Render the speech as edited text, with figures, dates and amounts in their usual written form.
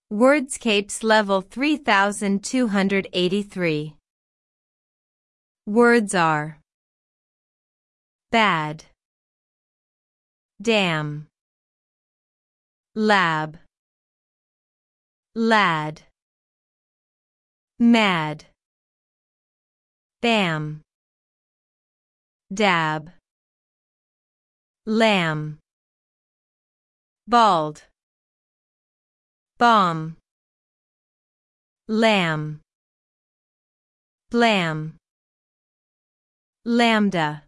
Wordscapes Level 3283. Words are bad, damn, lab, lad, mad, bam, dab, lamb, bald, bomb, lamb, blam, lambda.